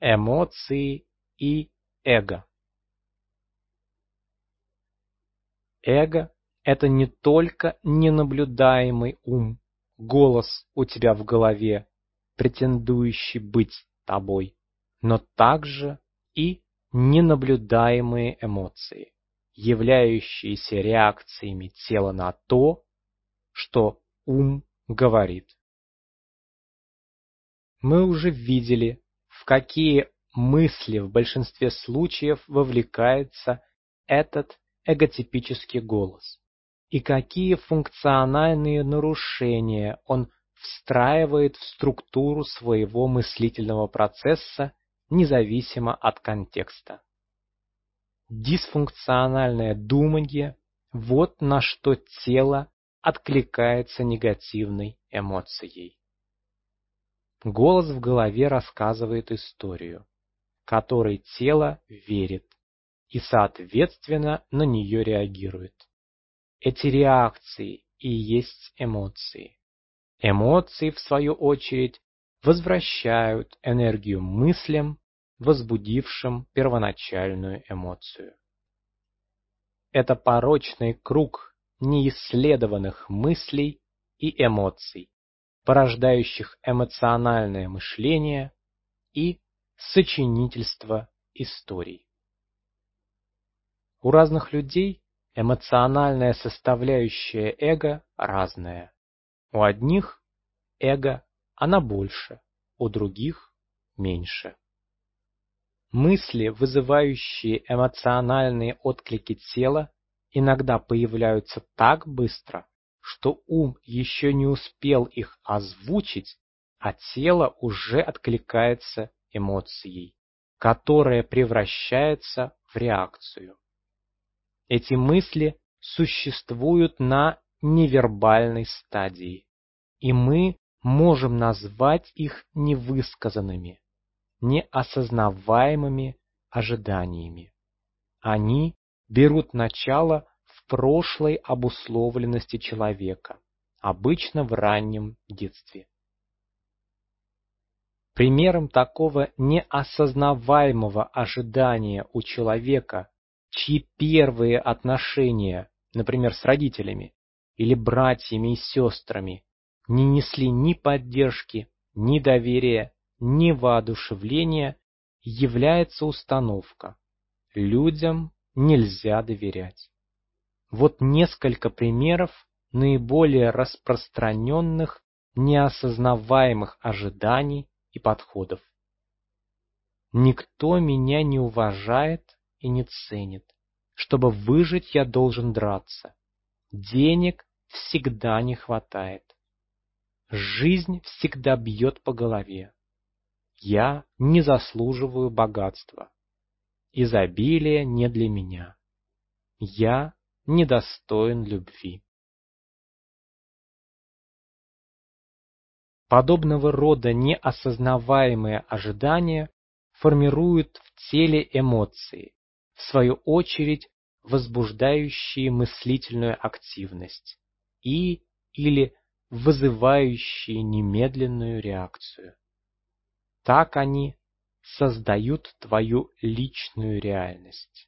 Эмоции и эго. Эго — это не только ненаблюдаемый ум, голос у тебя в голове, претендующий быть тобой, но также и ненаблюдаемые эмоции, являющиеся реакциями тела на то, что ум говорит. Мы уже видели, в какие мысли в большинстве случаев вовлекается этот эготипический голос, и какие функциональные нарушения он встраивает в структуру своего мыслительного процесса, независимо от контекста. Дисфункциональное думание – вот на что тело откликается негативной эмоцией. Голос в голове рассказывает историю, которой тело верит и, соответственно, на нее реагирует. Эти реакции и есть эмоции. Эмоции, в свою очередь, возвращают энергию мыслям, возбудившим первоначальную эмоцию. Это порочный круг неисследованных мыслей и эмоций, порождающих эмоциональное мышление и сочинительство историй. У разных людей эмоциональная составляющая эго разная. У одних эго она больше, у других меньше. Мысли, вызывающие эмоциональные отклики тела, иногда появляются так быстро, что ум еще не успел их озвучить, а тело уже откликается эмоцией, которая превращается в реакцию. Эти мысли существуют на невербальной стадии, и мы можем назвать их невысказанными, неосознаваемыми ожиданиями. Они берут начало в прошлой обусловленности человека, обычно в раннем детстве. Примером такого неосознаваемого ожидания у человека, чьи первые отношения, например, с родителями или братьями и сестрами, не несли ни поддержки, ни доверия, ни воодушевления, является установка: людям нельзя доверять. Вот несколько примеров наиболее распространенных неосознаваемых ожиданий и подходов. Никто меня не уважает и не ценит. Чтобы выжить, я должен драться. Денег всегда не хватает. Жизнь всегда бьет по голове. Я не заслуживаю богатства. Изобилие не для меня. Я недостоин любви. Подобного рода неосознаваемые ожидания формируют в теле эмоции, в свою очередь возбуждающие мыслительную активность или вызывающие немедленную реакцию. Так они создают твою личную реальность.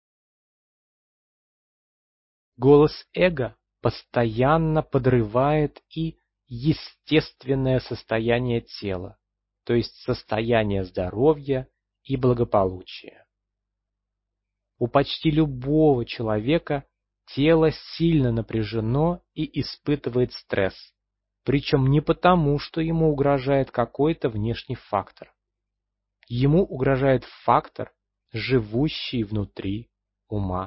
Голос эго постоянно подрывает и естественное состояние тела, то есть состояние здоровья и благополучия. У почти любого человека тело сильно напряжено и испытывает стресс, причем не потому, что ему угрожает какой-то внешний фактор. Ему угрожает фактор, живущий внутри ума.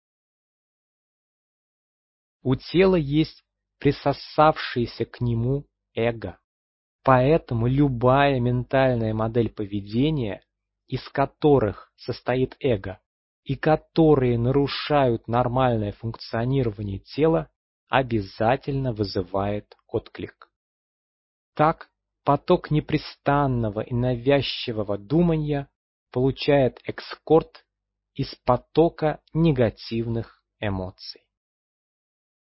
У тела есть присосавшееся к нему эго. Поэтому любая ментальная модель поведения, из которых состоит эго, и которые нарушают нормальное функционирование тела, обязательно вызывает отклик. Так, поток непрестанного и навязчивого думания получает экскорт из потока негативных эмоций.